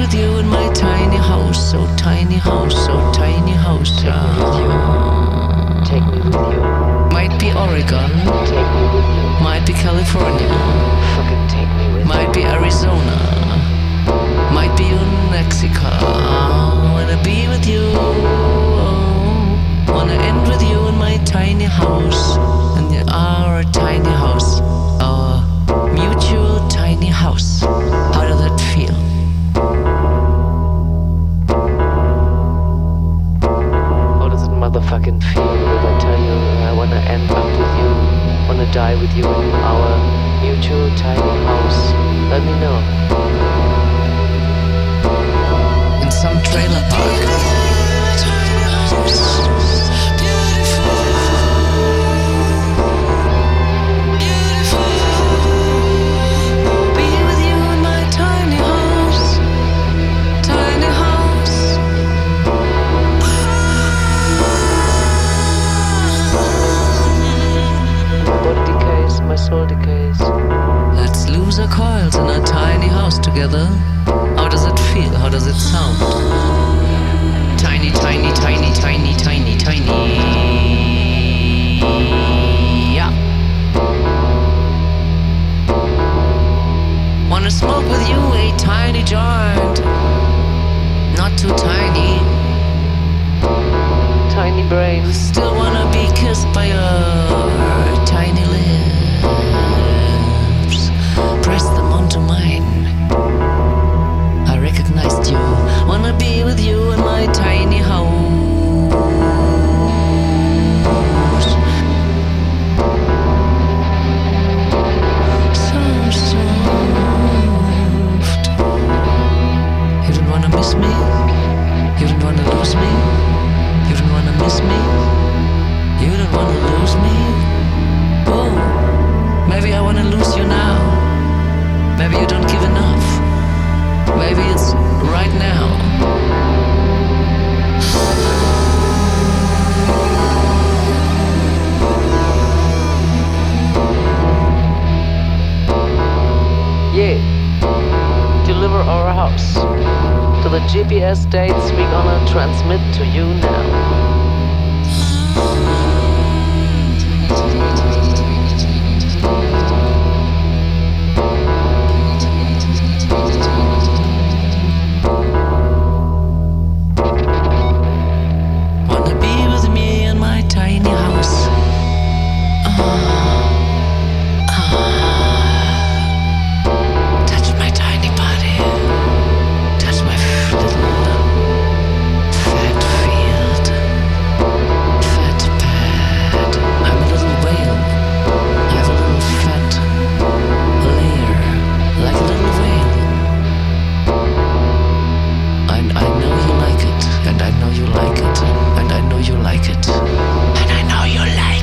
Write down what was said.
with you in my tiny house, so tiny house, so tiny house. Take me with you. Might be Oregon. Take me with you. Might be California. Fucking take me with you. Might be Arizona. Might be New Mexico. Wanna be with you. Wanna end with you in my tiny house. And our tiny house. Our mutual tiny house. How does that feel? How does it motherfucking feel if I tell you I wanna end up with you? Wanna die with you in our mutual tiny house? Let me know. In some trailer park. Be with you in my tiny house. Tiny house. My body decays, my soul decays. Let's lose our coils in a tiny house together. How does it feel? How does it sound? Tiny, tiny, tiny, tiny, tiny, tiny. Yeah. Wanna smoke with you a tiny joint. Not too tiny. Tiny brain. Still wanna be kissed by your tiny lips. Press them onto mine. I recognized you. Wanna be with you in my tiny house. So soft. You don't wanna miss me. You don't wanna lose me. You don't wanna miss me. You don't wanna lose me. Oh, maybe I wanna lose you now. Maybe you don't give enough. Maybe it's right now. Yeah. Deliver our house to the GPS dates we gonna transmit to you now. Wanna be with me in my tiny house. Touch my tiny body. Touch my little fat field. Fat pad. I'm a little whale. I have a little fat layer. Like a little whale. And I know you like it. And I know you like it. And I know you like it. And I know you like it.